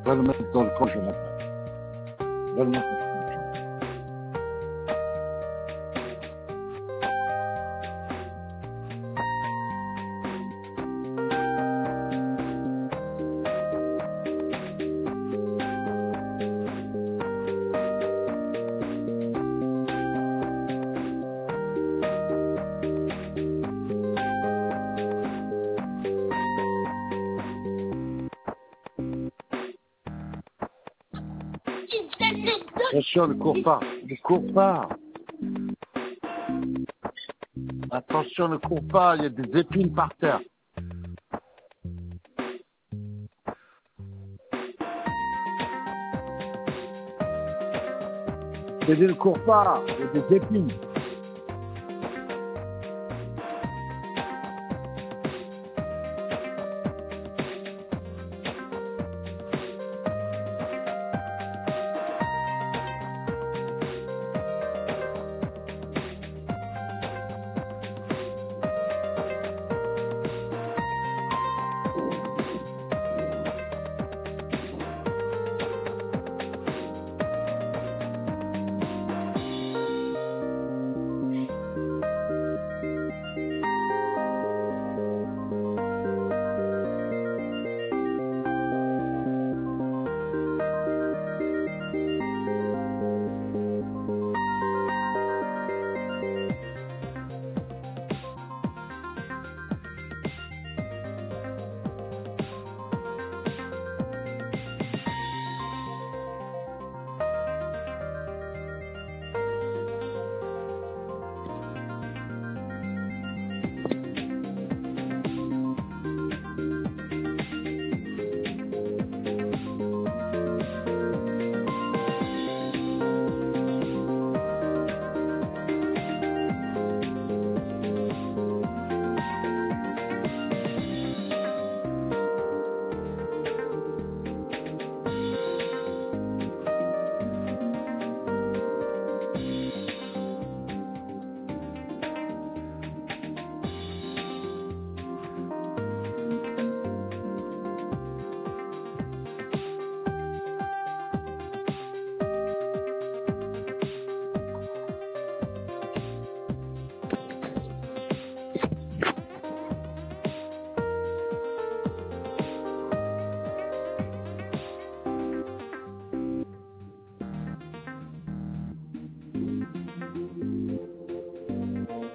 Va le mettre dans le congélateur. Va le mettre dans le congélateur. Attention, ne cours pas. Ne cours pas. Attention, ne cours pas. Il y a des épines par terre. Je dis, ne cours pas. Il y a des épines.